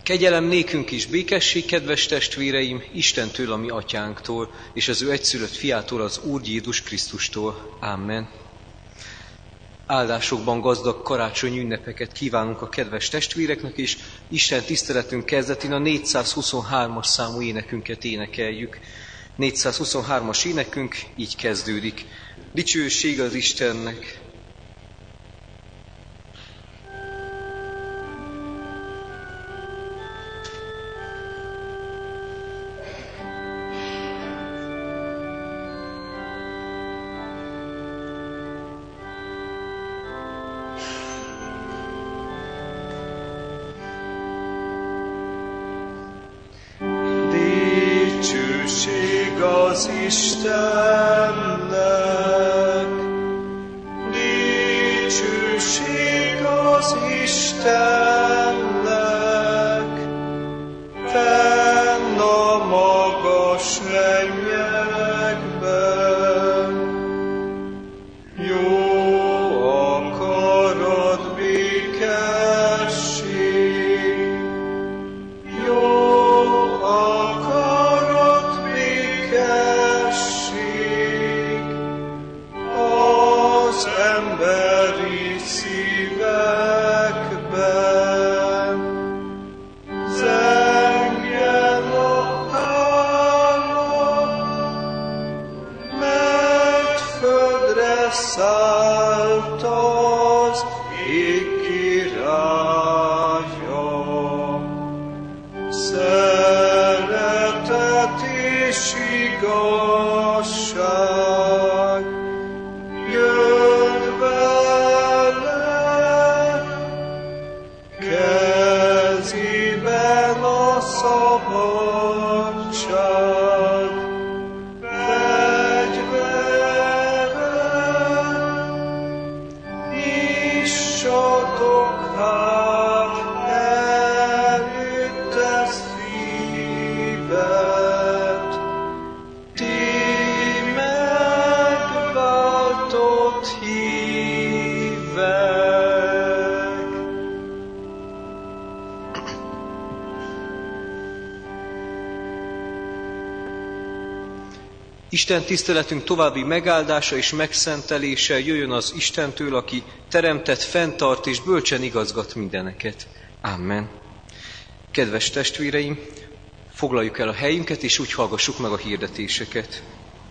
Kegyelem nékünk is, békesség, kedves testvéreim, Istentől, a mi atyánktól, és az ő egyszülött fiától, az Úr Jézus Krisztustól. Amen. Áldásokban gazdag karácsonyi ünnepeket kívánunk a kedves testvéreknek, és Isten tiszteletünk kezdetén a 423-as számú énekünket énekeljük. 423-as énekünk így kezdődik. Dicsőség az Istennek! Az Istennek, dicsőség az Istennek, fenn a magas mennyekben. Jó akarat, békesség, jó az emberi szívekben, zengjen a állam, mert földre szállt az ég királya. Szeretet és igazság jön vele, kezében a szabadság fegyvere. Nyissatok hát előtte szívet, ti megváltott hívek. Isten tiszteletünk további megáldása és megszentelése jöjjön az Istentől, aki teremtett, fenntart és bölcsen igazgat mindeneket. Amen. Kedves testvéreim, foglaljuk el a helyünket, és úgy hallgassuk meg a hirdetéseket.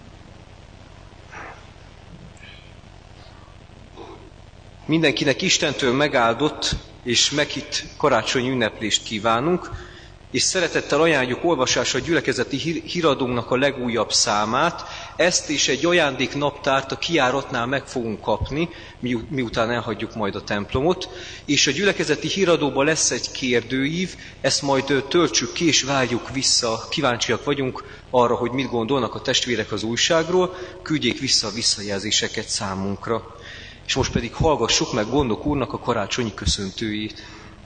Mindenkinek Istentől megáldott és meghitt karácsonyi ünneplést kívánunk, és szeretettel ajánljuk olvasásra a gyülekezeti híradónknak a legújabb számát. Ezt és egy ajándéknaptárt a kijáratnál meg fogunk kapni, miután elhagyjuk majd a templomot, és a gyülekezeti híradóban lesz egy kérdőív, ezt majd töltsük ki és várjuk vissza. Kíváncsiak vagyunk arra, hogy mit gondolnak a testvérek az újságról, küldjék vissza a visszajelzéseket számunkra. És most pedig hallgassuk meg Gondok úrnak a karácsonyi köszöntőjét.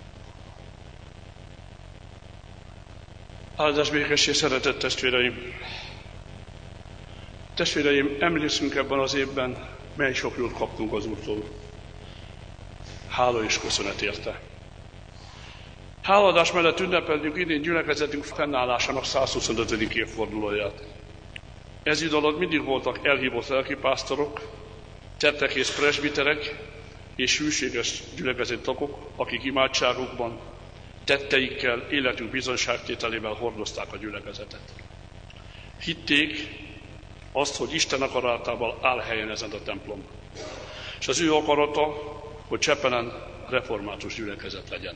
Áldás, békesség, szeretett testvéreim! Testvéreim, emlékszünk ebben az évben, mely sok jót kaptunk az Úrtól. Hála és köszönet érte. Háladás mellett ünnepeljük idén gyülekezetünk fennállásának 125. évfordulóját. Ez idő alatt mindig voltak elhívott lelkipásztorok, tettekész presbiterek és hűséges gyülekezet tagok, akik imádságukban, tetteikkel, életünk bizonyságtételével hordozták a gyülekezetet. Hitték azt, hogy Isten akaratával áll helyen ezen a templom. És az ő akarata, hogy Csepelen református gyülekezet legyen.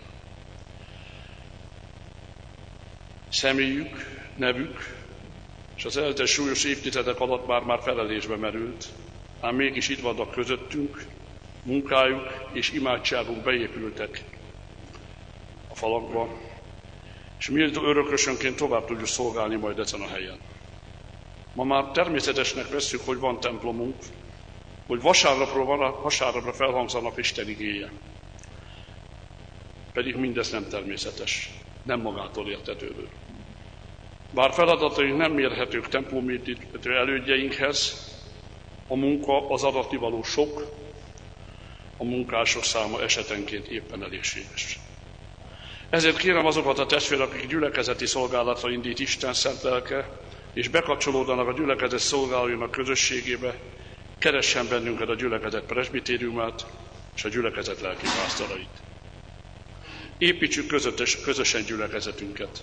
Személyük, nevük, és az eltelt súlyos évtizedek alatt már felelésbe merült, ám mégis itt vannak közöttünk, munkájuk és imádságuk beépültek a falakba, és méltó örökösönként tovább tudjuk szolgálni majd ezen a helyen. Ma már természetesnek vesszük, hogy van templomunk, hogy vasárnapra felhangzanak Isten igéje. Pedig mindez nem természetes, nem magától értetődő. Bár feladataink nem mérhetők templomépítő elődjeinkhez, a munka, az adatnivaló sok, a munkások száma esetenként éppen elégséges. Ezért kérem azokat a testvérek, akik gyülekezeti szolgálatra indít Isten szent lelke, és bekapcsolódnak a gyülekezet szolgálóinak közösségébe, keressen bennünket a gyülekezet presbitériumát és a gyülekezet lelkipásztorait. Építsük közösen gyülekezetünket.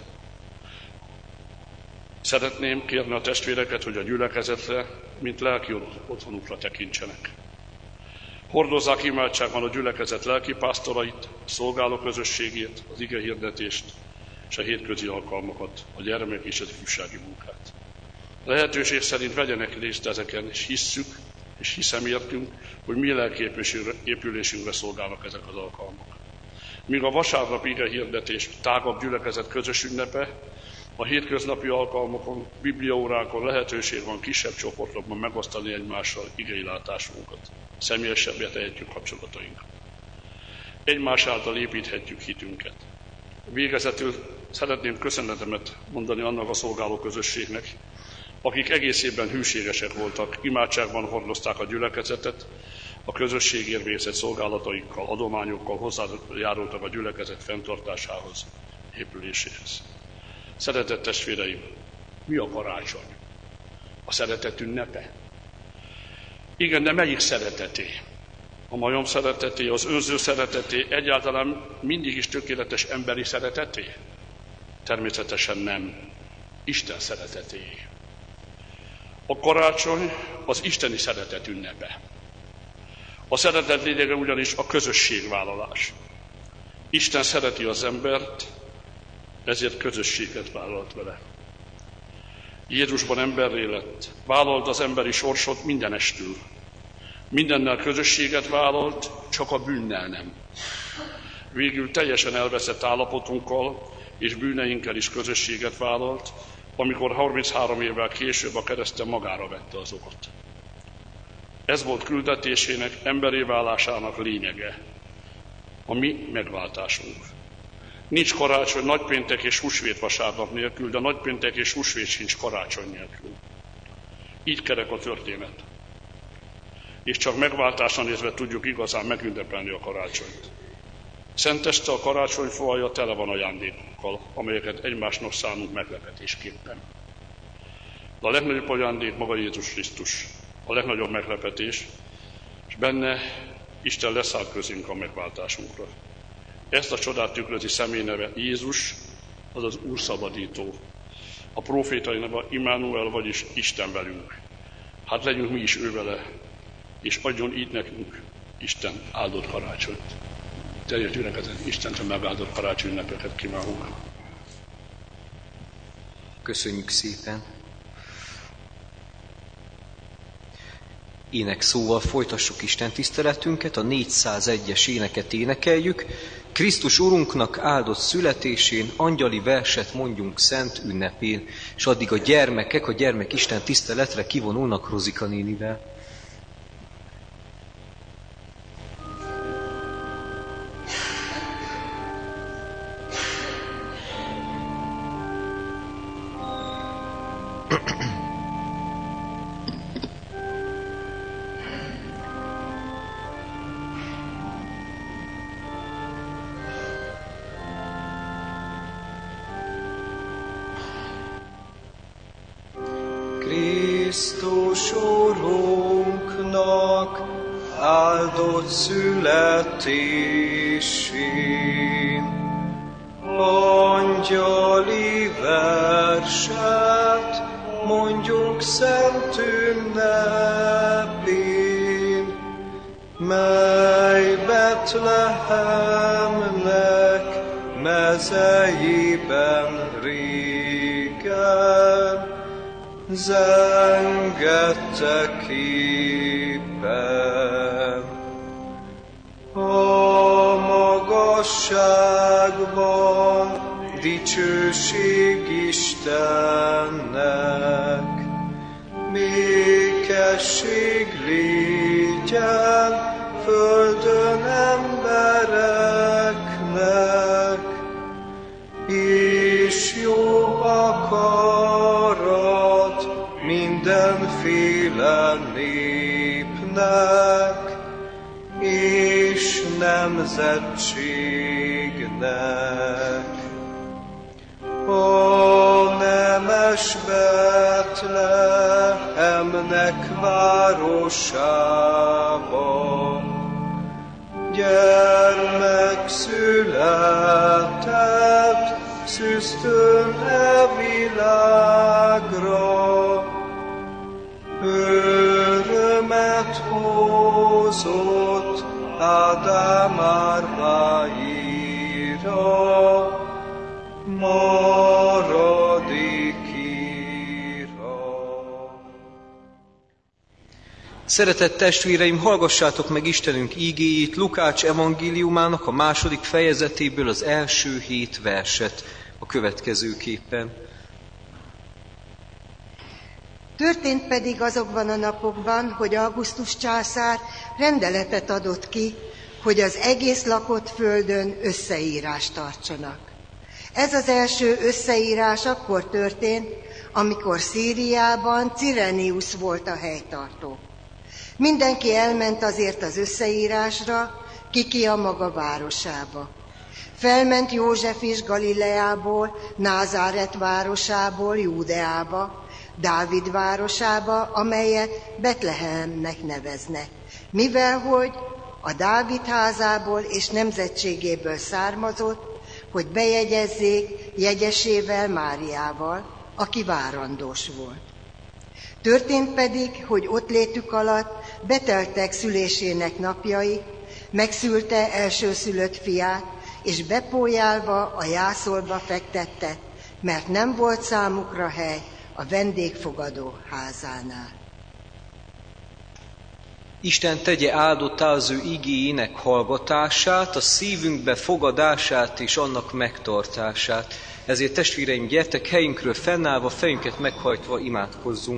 Szeretném kérni a testvéreket, hogy a gyülekezetre, mint lelki otthonukra tekintsenek. Hordozzák imádságban a gyülekezet lelkipásztorait, a szolgáló közösségét, az igehirdetést és a hétközi alkalmakat, a gyermek és az ifjúsági munkát. Lehetőség szerint vegyenek részt ezeken, és hisszük, és hiszem értünk, hogy mi lelkiépülésünkre szolgálnak ezek az alkalmak. Míg a vasárnap igehirdetés tágabb gyülekezet közös ünnepe, a hétköznapi alkalmakon, bibliaórákon lehetőség van kisebb csoportokban megosztani egymással igeilátásunkat. Személyesebbé tehetjük kapcsolatainkat. Egymás által építhetjük hitünket. Végezetül szeretném köszönetemet mondani annak a szolgáló közösségnek, akik egész évben hűségesek voltak, imádságban hordozták a gyülekezetet, a közösségért végzett szolgálataikkal, adományokkal hozzájárultak a gyülekezet fenntartásához, épüléséhez. Szeretett testvéreim, mi a karácsony? A szeretet ünnepe? Igen, de melyik szereteté? A majom szereteté, az önző szereteté, egyáltalán mindig is tökéletes emberi szereteté? Természetesen nem. Isten szereteté. A karácsony az isteni szeretet ünnepe. A szeretet lényege ugyanis a közösségvállalás. Isten szereti az embert, ezért közösséget vállalt vele. Jézusban emberré lett, vállalt az emberi sorsot mindenestül. Mindennel közösséget vállalt, csak a bűnnel nem. Végül teljesen elveszett állapotunkkal és bűneinkkel is közösséget vállalt, amikor 33 évvel később a kereszten magára vette azokat. Ez volt küldetésének, emberé válásának lényege, a mi megváltásunk. Nincs karácsony nagypéntek és húsvét vasárnap nélkül, de nagypéntek és húsvét sincs karácsony nélkül. Így kerek a történet. És csak megváltásra nézve tudjuk igazán megünnepelni a karácsonyt. Szenteste a karácsonyfa alja tele van ajándékokkal, amelyeket egymásnak szánunk meglepetésképpen. De a legnagyobb ajándék maga Jézus Krisztus, a legnagyobb meglepetés, és benne Isten leszállt közénk a megváltásunkra. Ezt a csodát tükrözi személy neve Jézus, azaz Úr szabadító. A prófétai neve Immanuel, vagyis Isten velünk. Hát legyünk mi is ő vele, és adjon így nekünk Isten áldott karácsonyt. Teljes gyülekezet, Istentől megáldott karácsony ünnepeket kívánunk. Köszönjük szépen! Ének szóval folytassuk Isten tiszteletünket, a 401-es éneket énekeljük. Krisztus Urunknak áldott születésén, angyali verset mondjunk szent ünnepén, és addig a gyermekek, a gyermek Isten tiszteletre kivonulnak Rozika nénivel. Krisztus Urunknak áldott születésén, angyali verset mondjuk szent ünnepén, mely Betlehemnek mezejében régen zengette képen. A magasságban dicsőség Istennek, békesség légyen földön embereknek, és jó akarat mindenféle népnek, és nemzetségnek. Ó, nemes Betlehemnek városába, gyermek született, szűztön e világra. Örömet hozott Ádám árváira, maradékira. Szeretett testvéreim, hallgassátok meg Istenünk ígéjét, Lukács evangéliumának a 2. fejezetéből az első 7 verset a következőképpen. Történt pedig azokban a napokban, hogy Augustus császár rendeletet adott ki, hogy az egész lakott földön összeírást tartsanak. Ez az első összeírás akkor történt, amikor Szíriában Cyrenius volt a helytartó. Mindenki elment azért az összeírásra, ki a maga városába. Felment József is Galileából, Názáret városából, Júdeába, Dávid városába, amelyet Betlehemnek neveznek, mivel hogy a Dávid házából és nemzetségéből származott, hogy bejegyezzék jegyesével, Máriával, aki várandós volt. Történt pedig, hogy ott létük alatt beteltek szülésének napjai, megszülte elsőszülött fiát, és bepójálva a jászolba fektette, mert nem volt számukra hely a vendégfogadó házánál. Isten tegye áldottá az ő igéjének hallgatását, a szívünkbe fogadását és annak megtartását. Ezért testvéreim, gyertek helyünkről fennállva, fejünket meghajtva imádkozzunk.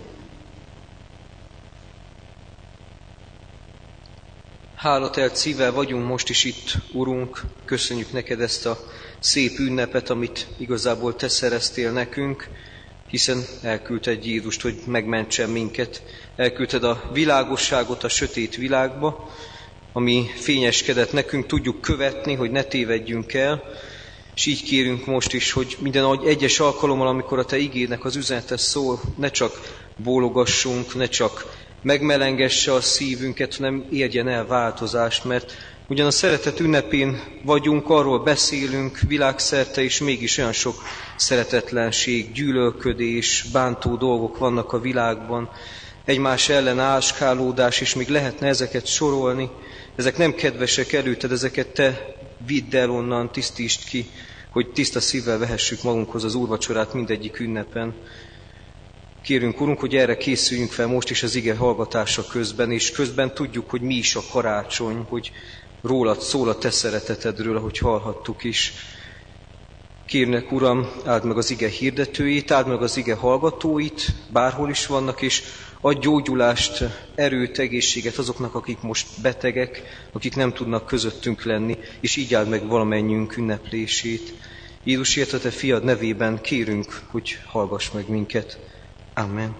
Hálatelt szívvel vagyunk most is itt, Urunk, köszönjük neked ezt a szép ünnepet, amit igazából te szereztél nekünk, hiszen elküldted Jézust, hogy megmentsen minket. Elküldted a világosságot a sötét világba, ami fényeskedett nekünk, tudjuk követni, hogy ne tévedjünk el, és így kérünk most is, hogy minden egyes alkalommal, amikor a te igédnek az üzenete szól, ne csak bólogassunk, ne csak megmelengesse a szívünket, hanem érjen el változást, mert ugyan a szeretet ünnepén vagyunk, arról beszélünk világszerte, és mégis olyan sok szeretetlenség, gyűlölködés, bántó dolgok vannak a világban, egymás ellen áskálódás, és még lehetne ezeket sorolni. Ezek nem kedvesek előtted, ezeket te vidd el onnan, tisztítsd ki, hogy tiszta szívvel vehessük magunkhoz az úrvacsorát mindegyik ünnepen. Kérünk, Urunk, hogy erre készüljünk fel most is az ige hallgatása közben, és közben tudjuk, hogy mi is a karácsony, hogy rólad szól a te szeretetedről, ahogy hallhattuk is. Kérnek, Uram, áld meg az ige hirdetőit, áld meg az ige hallgatóit, bárhol is vannak, és adj gyógyulást, erőt, egészséget azoknak, akik most betegek, akik nem tudnak közöttünk lenni, és így áld meg valamennyiünk ünneplését. Jézusért, a te fiad nevében kérünk, hogy hallgass meg minket. Amen.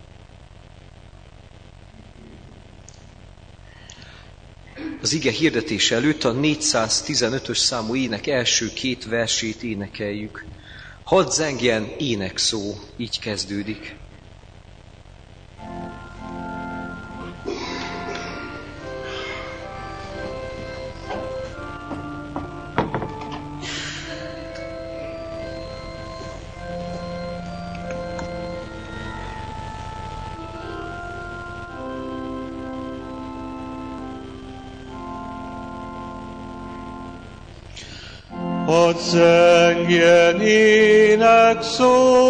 Az ige hirdetése előtt a 415-ös számú ének első 2 versét énekeljük. Hadd zengjen énekszó, így kezdődik. Hadd zengjen énekszó,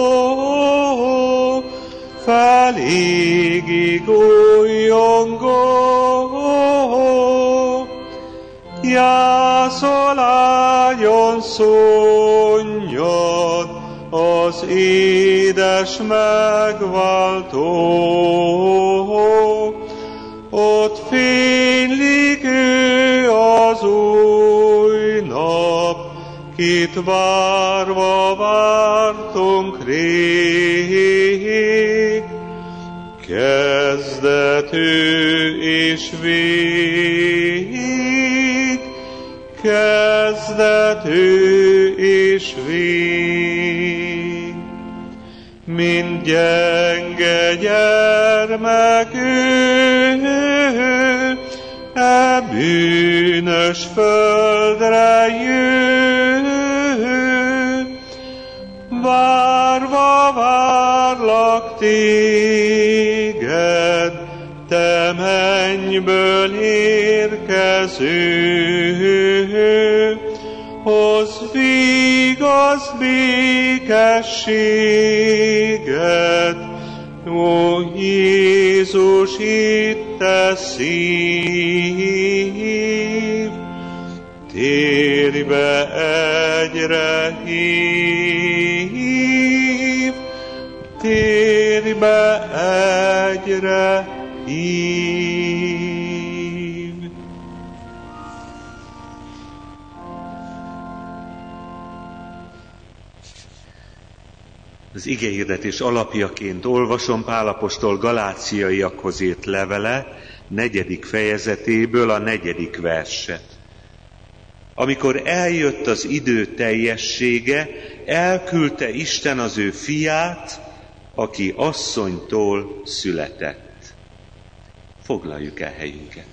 felégig újjongó, jászoláljon szonnyad az édes megváltó. Ott fénylik ő az új nap, kit várva vártunk rég. Kezdetű és vég. kezdet ő és vég. Mint gyenge gyermek ő, e bűnös földre jő. Várva várlak téged, te mennyből érkező, hozz vigaszt békességet, ó Jézus, itt te szív, térj be egyre hív, térj be egyre hív. Az igehirdetés alapjaként olvasom Pál apostol galáciaiakhoz írt levele 4. fejezetéből a 4. verset. Amikor eljött az idő teljessége, elküldte Isten az ő fiát, aki asszonytól született. Foglaljuk el helyünket.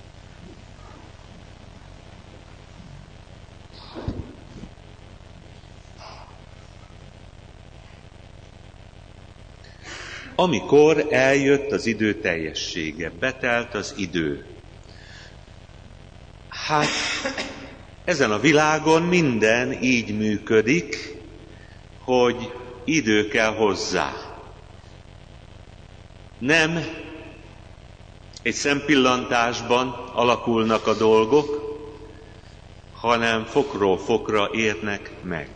Amikor eljött az idő teljessége, betelt az idő. Hát, ezen a világon minden így működik, hogy idő kell hozzá. Nem egy szempillantásban alakulnak a dolgok, hanem fokról fokra érnek meg.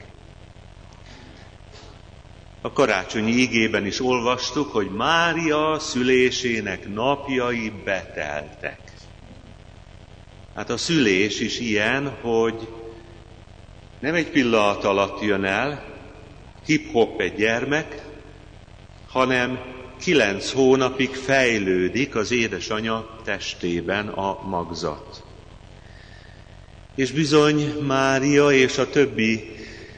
A karácsonyi igében is olvastuk, hogy Mária szülésének napjai beteltek. Hát a szülés is ilyen, hogy nem egy pillanat alatt jön el, hip-hop egy gyermek, hanem 9 hónapig fejlődik az édesanya testében a magzat. És bizony Mária és a többi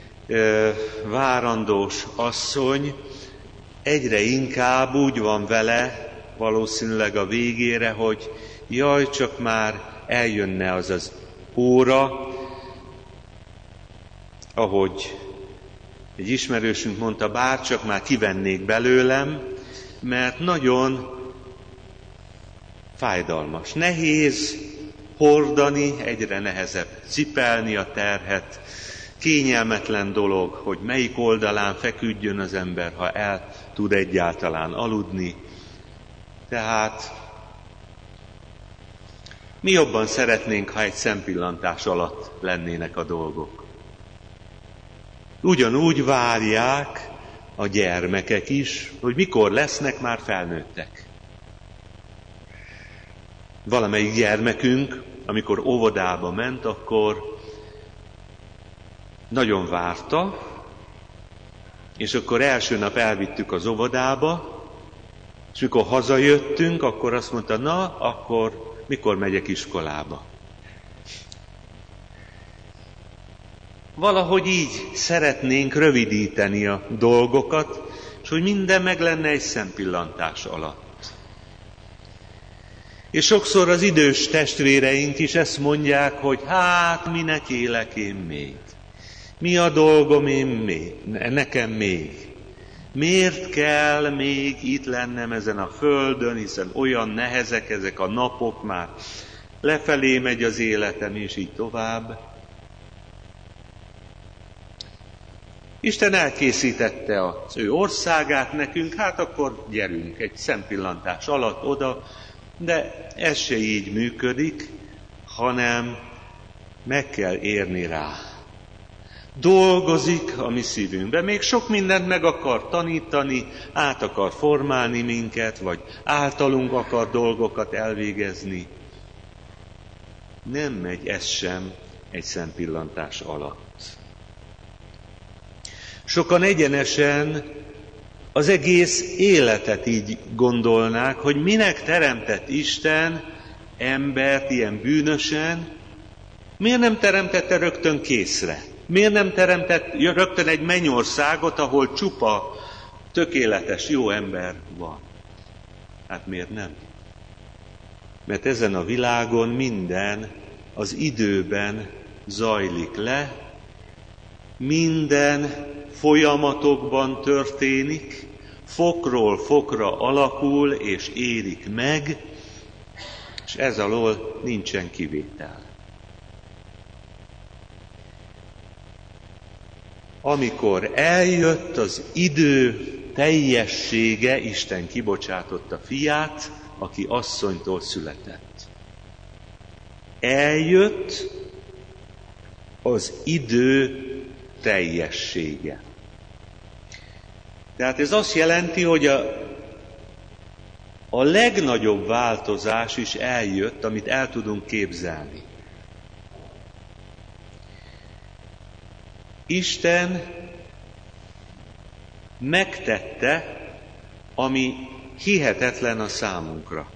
várandós asszony egyre inkább úgy van vele, valószínűleg a végére, hogy jaj, csak már eljönne az az óra, ahogy egy ismerősünk mondta, bárcsak már kivennék belőlem, mert nagyon fájdalmas. Nehéz hordani, egyre nehezebb cipelni a terhet, kényelmetlen dolog, hogy melyik oldalán feküdjön az ember, ha el tud egyáltalán aludni. Tehát mi jobban szeretnénk, ha egy szempillantás alatt lennének a dolgok. Ugyanúgy várják a gyermekek is, hogy mikor lesznek már felnőttek. Valamelyik gyermekünk, amikor óvodába ment, akkor nagyon várta, és akkor első nap elvittük az óvodába, és mikor hazajöttünk, akkor azt mondta, na, akkor mikor megyek iskolába. Valahogy így szeretnénk rövidíteni a dolgokat, és hogy minden meg lenne egy szempillantás alatt. És sokszor az idős testvéreink is ezt mondják, hogy hát minek élek én még? Mi a dolgom nekem még? Miért kell még itt lennem ezen a földön, hiszen olyan nehezek ezek a napok, már lefelé megy az életem, és így tovább. Isten elkészítette az ő országát nekünk, hát akkor gyerünk egy szempillantás alatt oda, de ez se így működik, hanem meg kell érni rá. Dolgozik a mi szívünkben, még sok mindent meg akar tanítani, át akar formálni minket, vagy általunk akar dolgokat elvégezni. Nem megy ez sem egy szempillantás alatt. Sokan egyenesen az egész életet így gondolnák, hogy minek teremtett Isten embert ilyen bűnösen, Miért nem teremtette rögtön készre? Miért nem teremtett rögtön egy mennyországot, ahol csupa tökéletes, jó ember van? Hát miért nem? Mert ezen a világon minden az időben zajlik le, minden folyamatokban történik, fokról fokra alakul és érik meg, és ez alól nincsen kivétel. Amikor eljött az idő teljessége, Isten kibocsátotta fiát, aki asszonytól született. Eljött az idő teljessége. Tehát ez azt jelenti, hogy a legnagyobb változás is eljött, amit el tudunk képzelni. Isten megtette, ami hihetetlen a számunkra.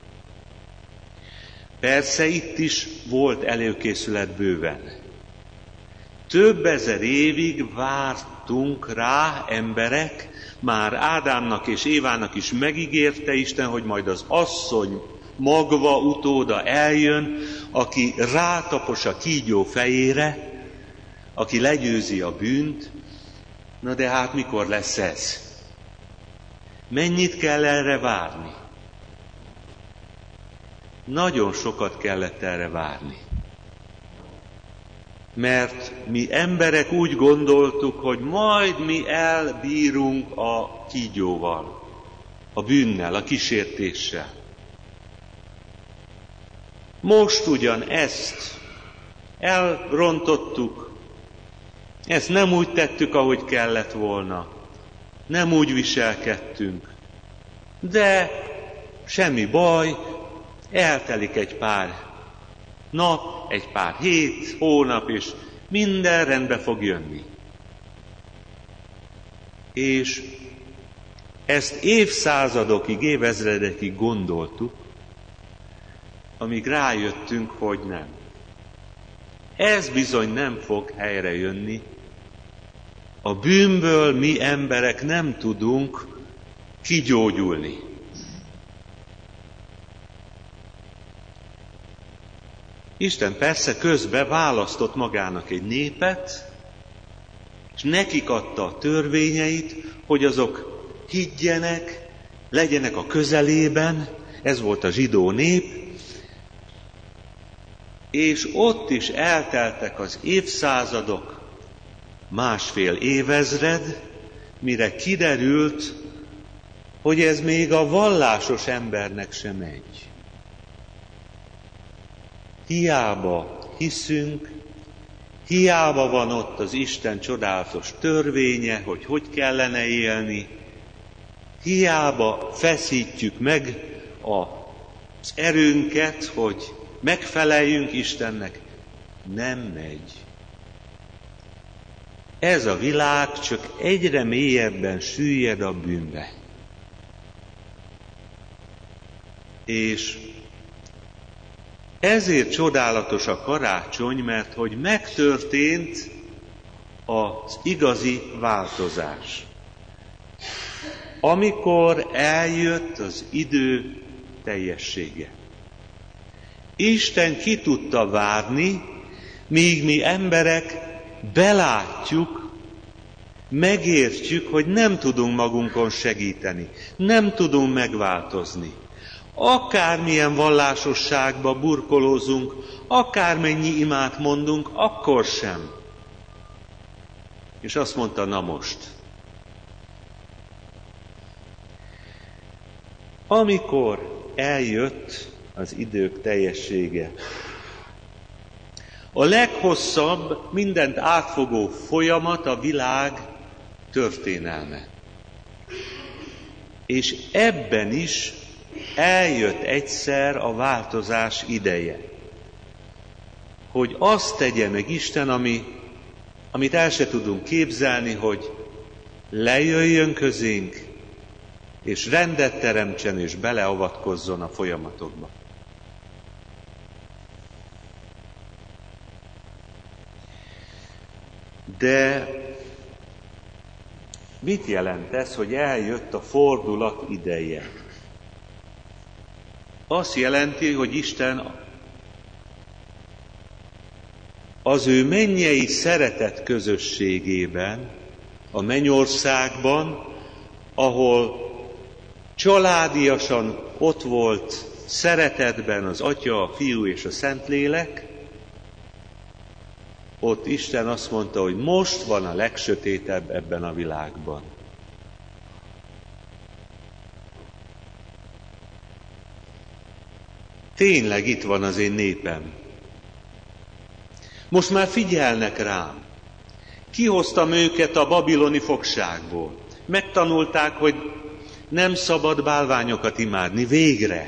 Persze itt is volt előkészület bőven. Több ezer évig vártunk rá emberek, már Ádámnak és Évának is megígérte Isten, hogy majd az asszony magva utóda eljön, aki rátapos a kígyó fejére, aki legyőzi a bűnt. Na de hát mikor lesz ez? Mennyit kell erre várni? Nagyon sokat kellett erre várni. Mert mi emberek úgy gondoltuk, hogy majd mi elbírunk a kígyóval, a bűnnel, a kísértéssel. Most ugyan ezt elrontottuk, ezt nem úgy tettük, ahogy kellett volna, nem úgy viselkedtünk, de semmi baj, eltelik egy pár nap, egy pár hét, hónap, és minden rendbe fog jönni. És ezt évszázadokig, évezredekig gondoltuk, amíg rájöttünk, hogy nem. Ez bizony nem fog helyre jönni. A bűnből mi emberek nem tudunk kigyógyulni. Isten persze közben választott magának egy népet, és nekik adta a törvényeit, hogy azok higgyenek, legyenek a közelében, ez volt a zsidó nép, és ott is elteltek az évszázadok, másfél évezred, mire kiderült, hogy ez még a vallásos embernek sem megy. Hiába hiszünk, hiába van ott az Isten csodálatos törvénye, hogy hogy kellene élni, hiába feszítjük meg az erőnket, hogy megfeleljünk Istennek, nem megy. Ez a világ csak egyre mélyebben süllyed a bűnbe. És ezért csodálatos a karácsony, mert hogy megtörtént az igazi változás. Amikor eljött az idő teljessége. Isten ki tudta várni, míg mi emberek belátjuk, megértjük, hogy nem tudunk magunkon segíteni, nem tudunk megváltozni. Akármilyen vallásosságba burkolózunk, akármennyi imát mondunk, akkor sem. És azt mondta, na most. Amikor eljött az idők teljessége, a leghosszabb, mindent átfogó folyamat a világ történelme. És ebben is eljött egyszer a változás ideje. Hogy azt tegye meg Isten, amit el se tudunk képzelni, hogy lejöjjön közénk, és rendet teremtsen, és beleavatkozzon a folyamatokba. De mit jelent ez, hogy eljött a fordulat ideje? Azt jelenti, hogy Isten az ő mennyei szeretet közösségében, a mennyországban, ahol családiasan ott volt szeretetben az Atya, a Fiú és a Szentlélek, ott Isten azt mondta, hogy most van a legsötétebb ebben a világban. Tényleg itt van az én népem. Most már figyelnek rám. Kihoztam őket a babiloni fogságból. Megtanulták, hogy nem szabad bálványokat imádni. Végre.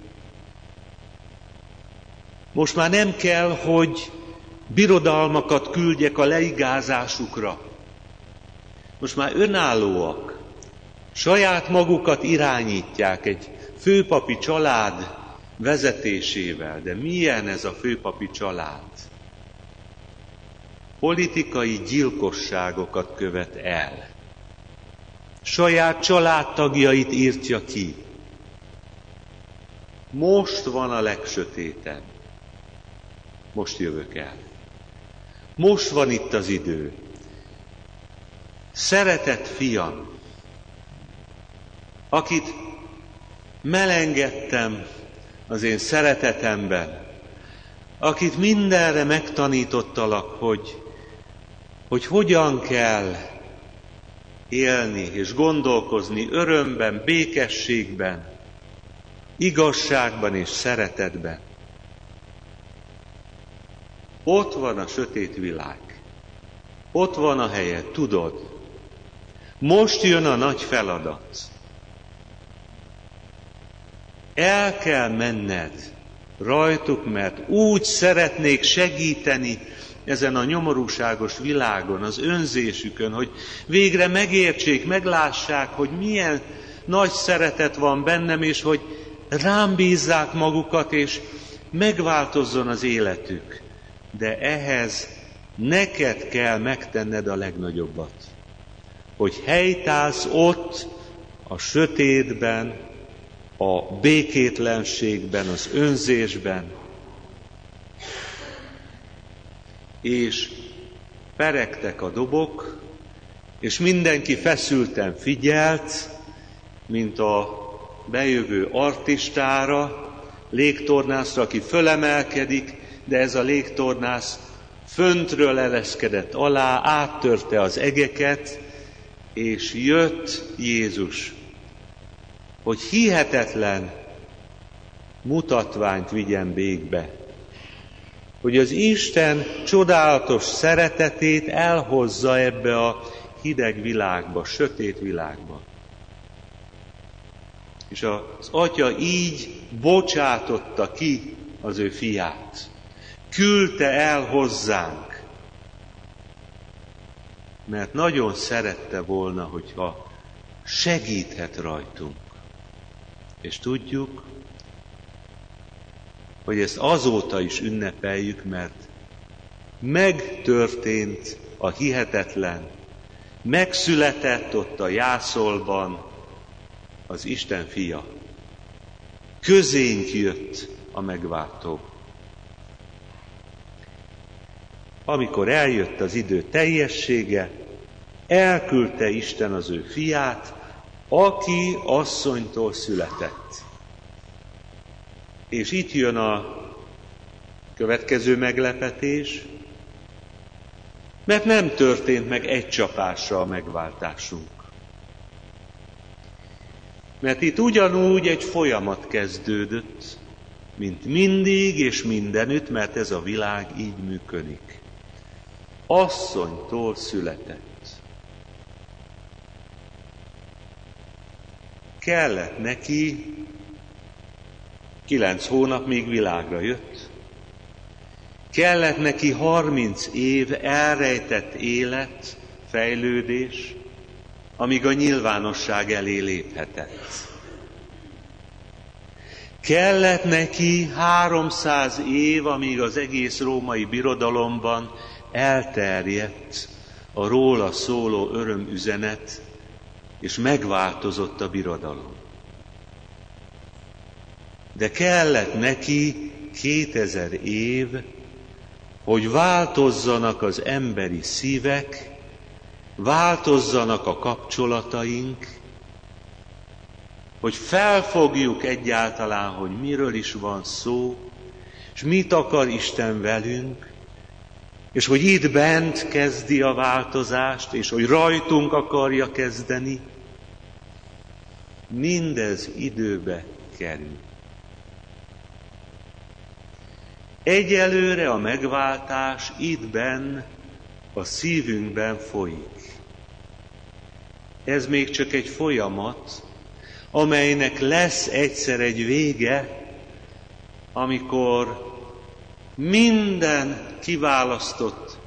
Most már nem kell, hogy birodalmakat küldjek a leigázásukra. Most már önállóak. Saját magukat irányítják egy főpapi család vezetésével. De milyen ez a főpapi család? Politikai gyilkosságokat követ el. Saját családtagjait írtja ki. Most van a legsötétebb. Most jövök el. Most van itt az idő. Szeretett fiam, akit melengedtem az én szeretetemben, akit mindenre megtanítottalak, hogy hogyan kell élni és gondolkozni örömben, békességben, igazságban és szeretetben. Ott van a sötét világ. Ott van a helyed, tudod. Most jön a nagy feladat. El kell menned rajtuk, mert úgy szeretnék segíteni ezen a nyomorúságos világon, az önzésükön, hogy végre megértsék, meglássák, hogy milyen nagy szeretet van bennem, és hogy rám bízzák magukat, és megváltozzon az életük. De ehhez neked kell megtenned a legnagyobbat. Hogy helytállsz ott, a sötétben, a békétlenségben, az önzésben, és peregtek a dobok, és mindenki feszülten figyelt, mint a bejövő artistára, légtornászra, aki fölemelkedik, de ez a légtornász föntről ereszkedett alá, áttörte az egeket, és jött Jézus, hogy hihetetlen mutatványt vigyen végbe, hogy az Isten csodálatos szeretetét elhozza ebbe a hideg világba, sötét világba. És az Atya így bocsátotta ki az ő fiát. Küldte el hozzánk, mert nagyon szerette volna, hogyha segíthet rajtunk. És tudjuk, hogy ezt azóta is ünnepeljük, mert megtörtént a hihetetlen, megszületett ott a jászolban az Isten fia. Közénk jött a megváltó. Amikor eljött az idő teljessége, elküldte Isten az ő fiát, aki asszonytól született. És itt jön a következő meglepetés, mert nem történt meg egy csapásra a megváltásunk. Mert itt ugyanúgy egy folyamat kezdődött, mint mindig és mindenütt, mert ez a világ így működik. Asszonytól született. Kellett neki 9 hónap, még világra jött. Kellett neki 30 év elrejtett élet, fejlődés, amíg a nyilvánosság elé léphetett. Kellett neki 300 év, amíg az egész római birodalomban elterjedt a róla szóló örömüzenet, és megváltozott a birodalom. De kellett neki 2000 év, hogy változzanak az emberi szívek, változzanak a kapcsolataink, hogy felfogjuk egyáltalán, hogy miről is van szó, és mit akar Isten velünk, és hogy itt bent kezdi a változást, és hogy rajtunk akarja kezdeni. Mindez időbe kerül. Egyelőre a megváltás itt benn, a szívünkben folyik. Ez még csak egy folyamat, amelynek lesz egyszer egy vége, amikor minden kiválasztott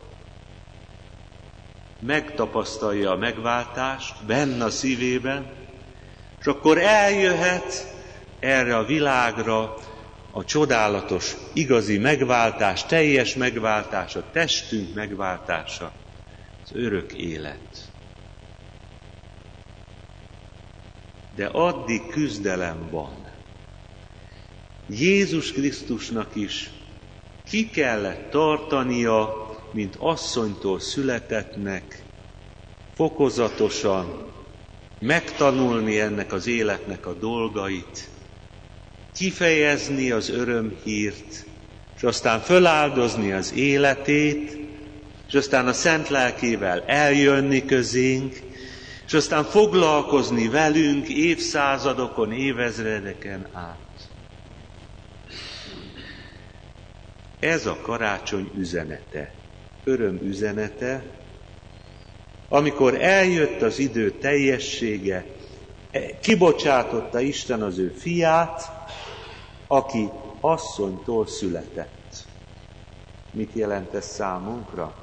megtapasztalja a megváltást benne a szívében, és akkor eljöhet erre a világra a csodálatos, igazi megváltás, teljes megváltás, a testünk megváltása, az örök élet. De addig küzdelem van. Jézus Krisztusnak is ki kellett tartania, mint asszonytól születettnek, fokozatosan megtanulni ennek az életnek a dolgait, kifejezni az örömhírt, és aztán föláldozni az életét, és aztán a Szent Lelkével eljönni közénk, és aztán foglalkozni velünk évszázadokon, évezredeken át. Ez a karácsony üzenete, öröm üzenete, amikor eljött az idő teljessége, kibocsátotta Isten az ő fiát, aki asszonytól született. Mit jelent ez számunkra?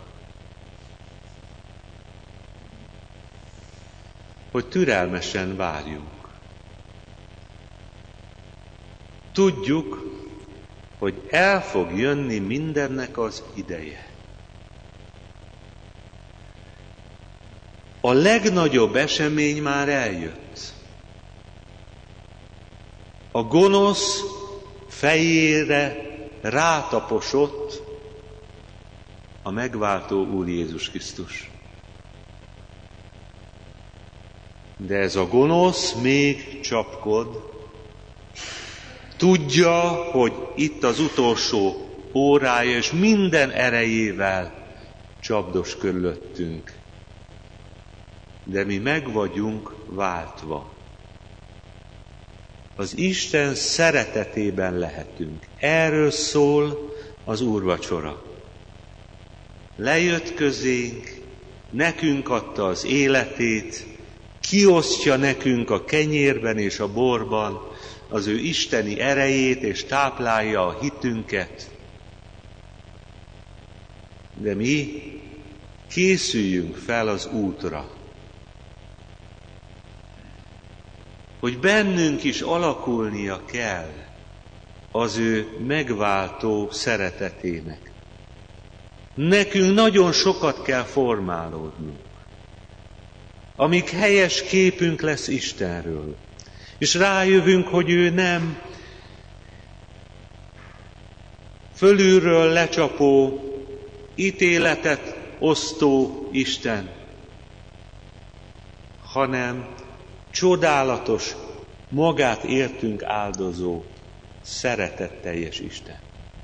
Hogy türelmesen várjunk. Tudjuk, hogy el fog jönni mindennek az ideje. A legnagyobb esemény már eljött. A gonosz fejére rátaposott a megváltó Úr Jézus Krisztus. De ez a gonosz még csapkod, tudja, hogy itt az utolsó órája, és minden erejével csapdos körülöttünk. De mi meg vagyunk váltva. Az Isten szeretetében lehetünk. Erről szól az úrvacsora. Lejött közénk, nekünk adta az életét, kiosztja nekünk a kenyérben és a borban az ő isteni erejét, és táplálja a hitünket. De mi készüljünk fel az útra, hogy bennünk is alakulnia kell az ő megváltó szeretetének. Nekünk nagyon sokat kell formálódnunk, amíg helyes képünk lesz Istenről, és rájövünk, hogy ő nem fölülről lecsapó, ítéletet osztó Isten, hanem csodálatos, magát értünk áldozó, szeretetteljes Isten.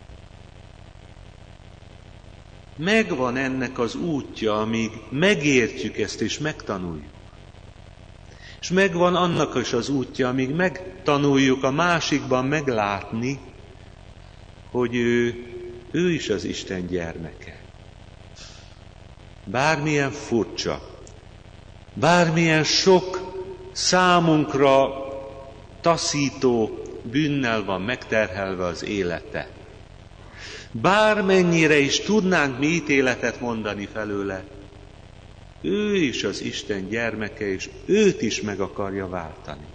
Megvan ennek az útja, amíg megértjük ezt és megtanuljuk. És megvan annak is az útja, amíg megtanuljuk a másikban meglátni, hogy ő is az Isten gyermeke. Bármilyen furcsa, bármilyen sok számunkra taszító bűnnel van megterhelve az élete. Bármennyire is tudnánk mi ítéletet mondani felőle, ő is az Isten gyermeke, és őt is meg akarja váltani.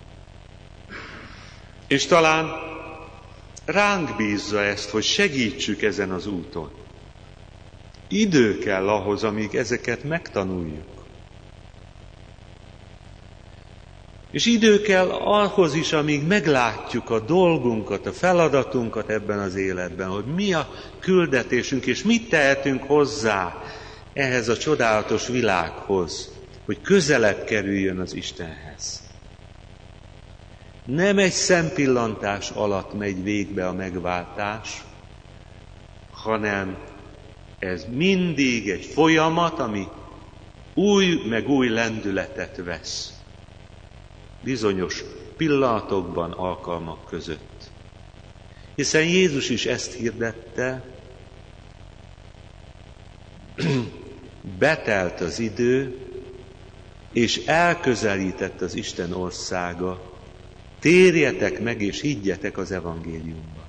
És talán ránk bízza ezt, hogy segítsük ezen az úton. Idő kell ahhoz, amíg ezeket megtanuljuk. És idő kell ahhoz is, amíg meglátjuk a dolgunkat, a feladatunkat ebben az életben, hogy mi a küldetésünk, és mit tehetünk hozzá ehhez a csodálatos világhoz, hogy közelebb kerüljön az Istenhez. Nem egy szempillantás alatt megy végbe a megváltás, hanem ez mindig egy folyamat, ami új meg új lendületet vesz. Bizonyos pillanatokban, alkalmak között. Hiszen Jézus is ezt hirdette, betelt az idő, és elközelített az Isten országa. Térjetek meg, és higgyetek az evangéliumba.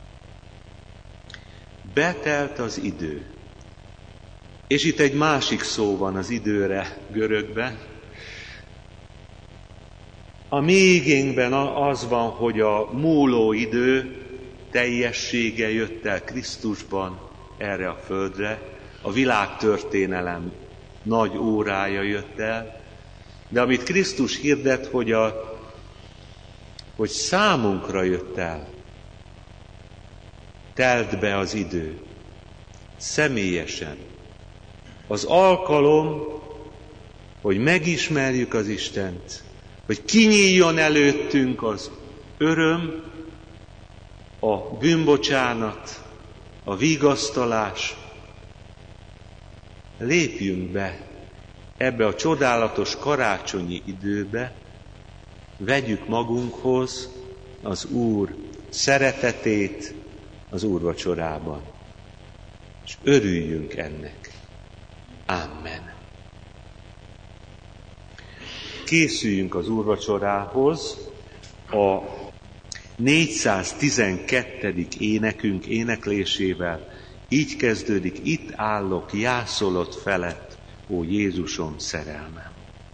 Betelt az idő. És itt egy másik szó van az időre görögben. A mi igénkben az van, hogy a múló idő teljessége jött el Krisztusban erre a földre, a világtörténelem nagy órája jött el, de amit Krisztus hirdet, hogy számunkra jött el, telt be az idő, személyesen. Az alkalom, hogy megismerjük az Istent, hogy kinyíljon előttünk az öröm, a bűnbocsánat, a vigasztalás. Lépjünk be ebbe a csodálatos karácsonyi időbe, vegyük magunkhoz az Úr szeretetét az úrvacsorában, és örüljünk ennek. Amen. Készüljünk az úrvacsorához, a 412. énekünk éneklésével. Így kezdődik: itt állok jászolod felett, ó Jézusom szerelmem.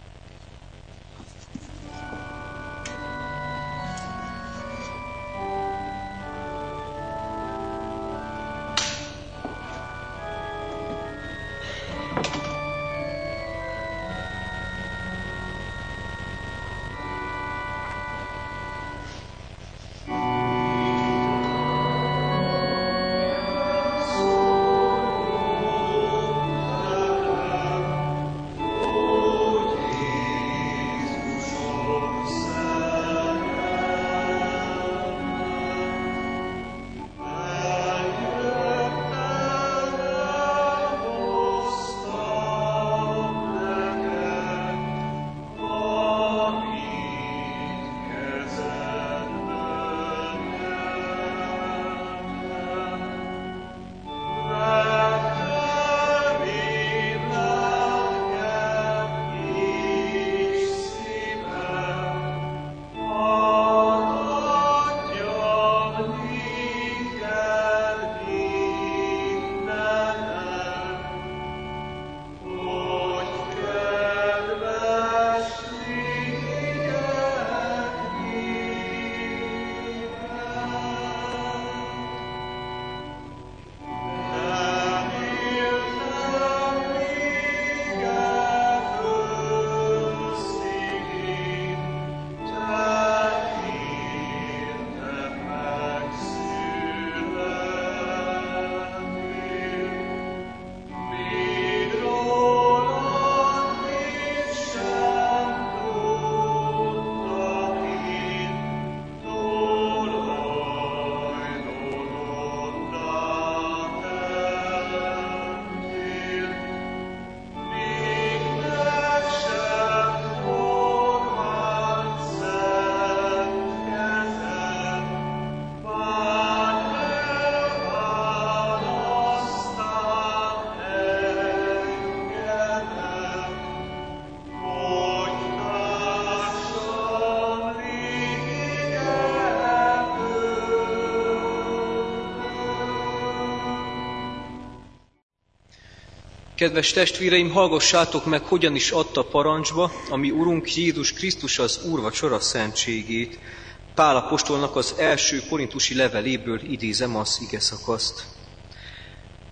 Kedves testvéreim, hallgassátok meg, hogyan is adta parancsba a mi Urunk Jézus Krisztus az úrvacsora szentségét. Pál apostolnak az első korintusi leveléből idézem az igeszakaszt.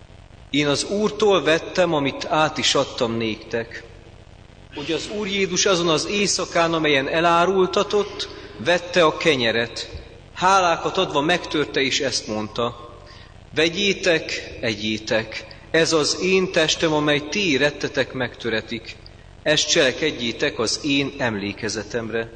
Én az Úrtól vettem, amit át is adtam néktek. Hogy az Úr Jézus azon az éjszakán, amelyen elárultatott, vette a kenyeret. Hálákat adva megtörte, és ezt mondta: vegyétek, egyétek, ez az én testem, amely ti érettetek megtöretik. Ezt cselekedjétek az én emlékezetemre.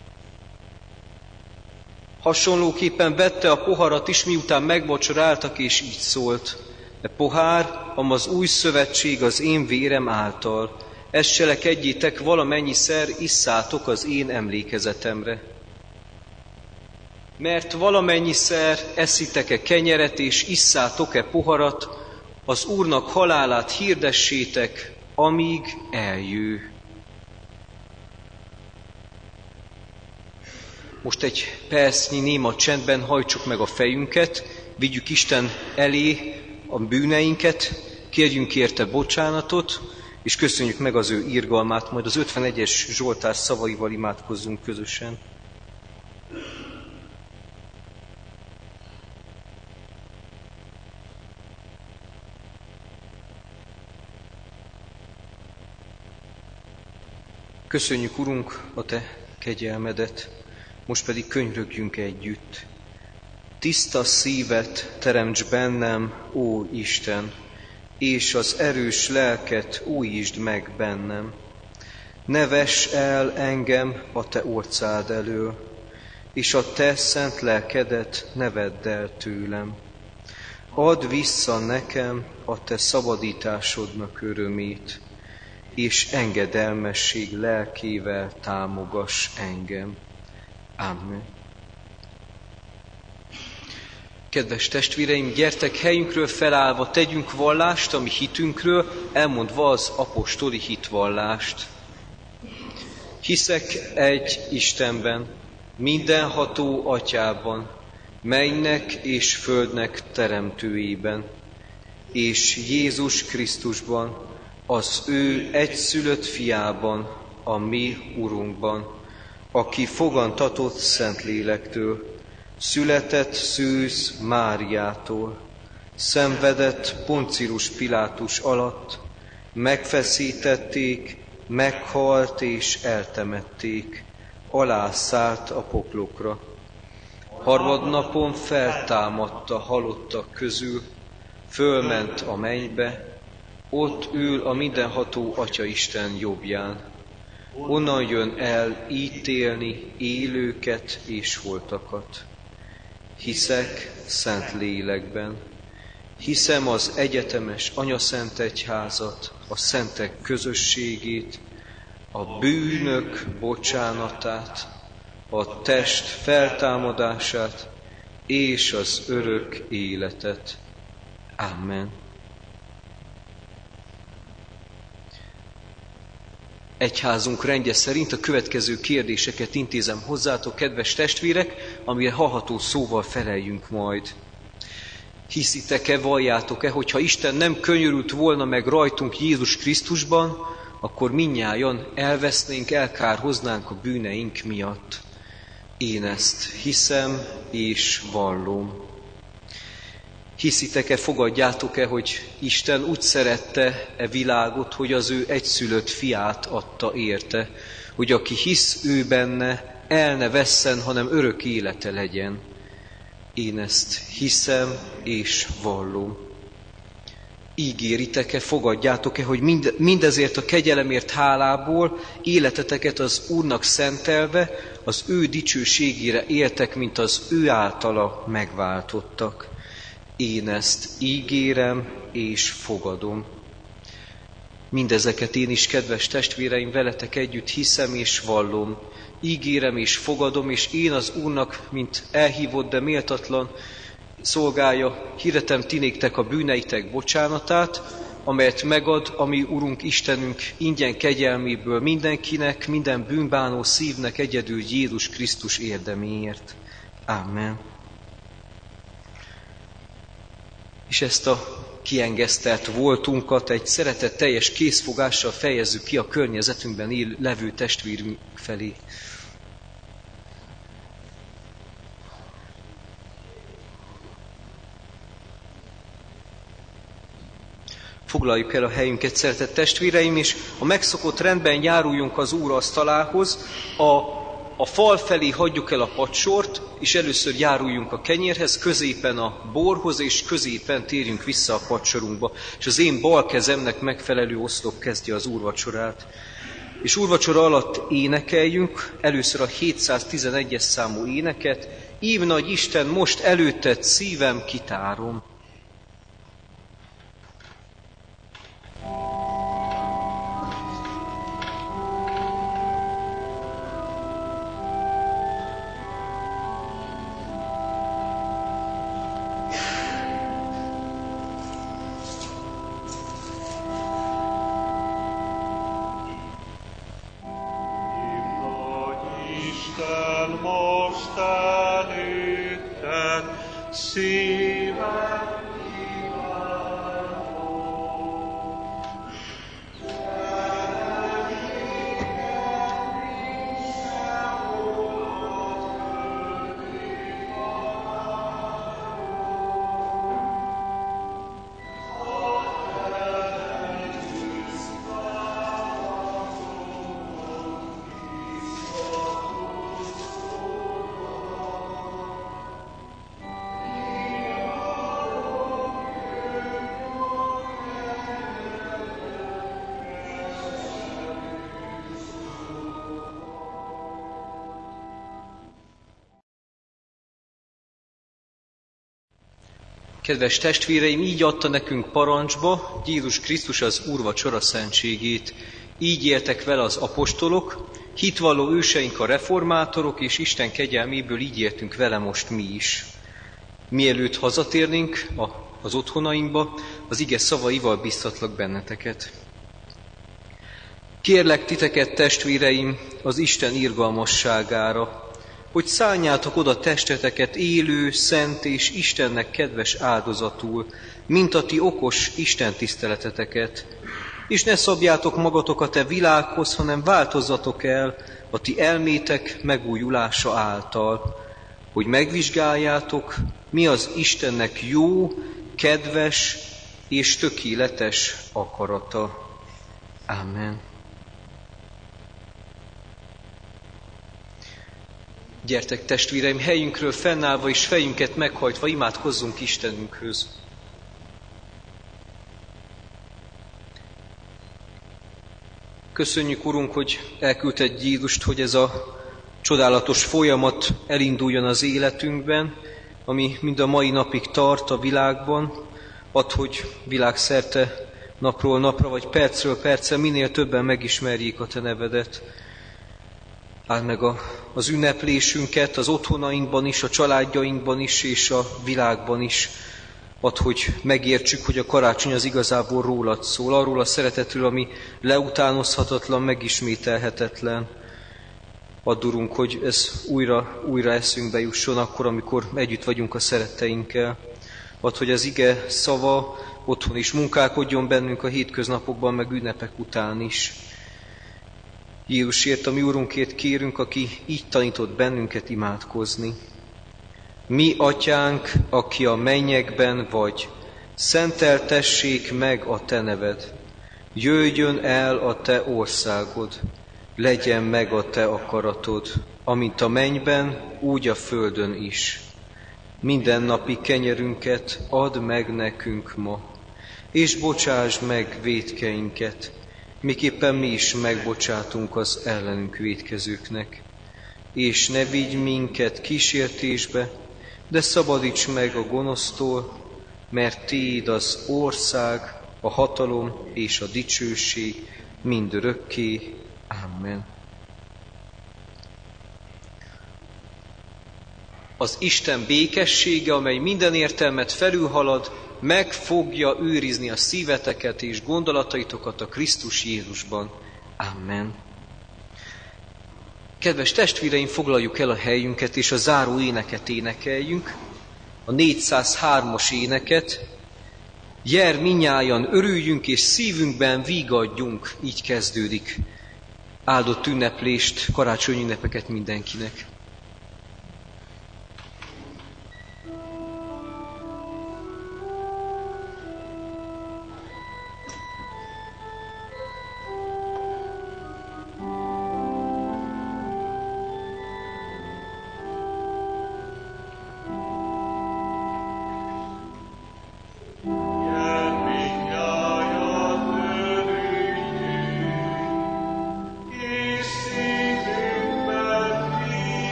Hasonlóképpen vette a poharat is, miután megvacsoráltak, és így szólt: e pohár, am az új szövetség az én vérem által. Ezt cselekedjétek valamennyiszer, isszátok az én emlékezetemre. Mert valamennyiszer eszitek-e kenyeret, és isszátok-e poharat, az Úrnak halálát hirdessétek, amíg eljő. Most egy percnyi néma csendben hajtsuk meg a fejünket, vigyük Isten elé a bűneinket, kérjünk érte bocsánatot, és köszönjük meg az ő irgalmát, majd az 51-es Zsoltár szavaival imádkozzunk közösen. Köszönjük, Urunk, a Te kegyelmedet, most pedig könyörögjünk együtt. Tiszta szívet teremts bennem, ó Isten, és az erős lelket újítsd meg bennem. Ne vess el engem a Te orcád elől, és a Te szent lelkedet ne vedd el tőlem. Add vissza nekem a Te szabadításodnak örömét, és engedelmesség lelkével támogass engem. Amen. Kedves testvéreim, gyertek helyünkről felállva, tegyünk vallást a mi hitünkről, elmondva az apostoli hitvallást. Hiszek egy Istenben, mindenható Atyában, mennynek és földnek teremtőjében, és Jézus Krisztusban, az ő egyszülött fiában, a mi Urunkban, aki fogantatott Szentlélektől, született Szűz Máriától, szenvedett Poncirus Pilátus alatt, megfeszítették, meghalt és eltemették, alászállt a poklokra. Harmadnapon feltámadta halottak közül, fölment a mennybe, ott ül a mindenható Atyaisten jobbján. Onnan jön el ítélni élőket és holtakat. Hiszek szent lélekben, hiszem az egyetemes anyaszent egyházat, a szentek közösségét, a bűnök bocsánatát, a test feltámadását és az örök életet. Amen. Egyházunk rendje szerint a következő kérdéseket intézem hozzátok, kedves testvérek, amire hallható szóval feleljünk majd. Hiszitek-e, valljátok-e, hogyha Isten nem könyörült volna meg rajtunk Jézus Krisztusban, akkor mindnyájan elvesznénk, elkárhoznánk a bűneink miatt. Én ezt hiszem és vallom. Hiszitek-e, fogadjátok-e, hogy Isten úgy szerette e világot, hogy az ő egyszülött fiát adta érte, hogy aki hisz ő benne, el ne vesszen, hanem örök élete legyen. Én ezt hiszem és vallom. Ígéritek-e, fogadjátok-e, hogy mindezért a kegyelemért hálából életeteket az Úrnak szentelve, az ő dicsőségére éltek, mint az ő általa megváltottak. Én ezt ígérem és fogadom. Mindezeket én is, kedves testvéreim, veletek együtt hiszem és vallom. Ígérem és fogadom, és én az Úrnak, mint elhívott, de méltatlan szolgája, hirdetem ti néktek a bűneitek bocsánatát, amelyet megad a mi Urunk Istenünk ingyen kegyelméből mindenkinek, minden bűnbánó szívnek egyedül Jézus Krisztus érdeméért. Amen. És ezt a kiengesztelt voltunkat egy szeretetteljes készfogással fejezzük ki a környezetünkben levő testvérünk felé. Foglaljuk el a helyünket, szeretett testvéreim, és a megszokott rendben járuljunk az Úr asztalához, a fal felé hagyjuk el a padsort, és először járuljunk a kenyérhez, középen a borhoz, és középen térjünk vissza a padsorunkba. És az én bal kezemnek megfelelő oszlop kezdje az úrvacsorát. És úrvacsora alatt énekeljünk, először a 711-es számú éneket, Ív nagy Isten, most előtted szívem kitárom. Kedves testvéreim, így adta nekünk parancsba Jézus Krisztus az úrvacsora szentségét. Így éltek vele az apostolok, hitvalló őseink a reformátorok, és Isten kegyelméből így éltünk vele most mi is. Mielőtt hazatérnénk az otthonainkba, az ige szavaival biztatlak benneteket. Kérlek titeket, testvéreim, az Isten irgalmasságára, hogy szálljátok oda testeteket élő, szent és Istennek kedves áldozatul, mint a ti okos Isten tiszteleteteket. És ne szabjátok magatokat e világhoz, hanem változzatok el a ti elmétek megújulása által, hogy megvizsgáljátok, mi az Istennek jó, kedves és tökéletes akarata. Amen. Gyertek, testvéreim, helyünkről fennállva és fejünket meghajtva imádkozzunk Istenünkhöz. Köszönjük, Urunk, hogy elküldted Jézust, hogy ez a csodálatos folyamat elinduljon az életünkben, ami mind a mai napig tart a világban. Add, hogy világszerte napról napra, vagy percről percre minél többen megismerjék a Te nevedet. Áld meg az ünneplésünket az otthonainkban is, a családjainkban is, és a világban is. Add, hogy megértsük, hogy a karácsony az igazából rólad szól, arról a szeretetről, ami leutánozhatatlan, megismételhetetlen. Add, Urunk, hogy ez újra eszünkbe jusson akkor, amikor együtt vagyunk a szeretteinkkel. Add, hogy az ige szava otthon is munkálkodjon bennünk a hétköznapokban, meg ünnepek után is. Jézusért, a mi Urunkért kérünk, aki így tanított bennünket imádkozni. Mi, Atyánk, aki a mennyekben vagy, szenteltessék meg a Te neved. Jöjjön el a Te országod, legyen meg a Te akaratod, amint a mennyben, úgy a földön is. Mindennapi kenyerünket add meg nekünk ma, és bocsásd meg vétkeinket, miképpen mi is megbocsátunk az ellenünk vétkezőknek. És ne vigy minket kísértésbe, de szabadíts meg a gonosztól, mert Tiéd az ország, a hatalom és a dicsőség mindörökké. Amen. Az Isten békessége, amely minden értelmet felülhalad, meg fogja őrizni a szíveteket és gondolataitokat a Krisztus Jézusban. Amen. Kedves testvéreim, foglaljuk el a helyünket, és a záró éneket énekeljünk. A 403-as éneket. Jel minnyájan örüljünk, és szívünkben vígadjunk. Így kezdődik. Áldott ünneplést, karácsonyi ünnepeket mindenkinek.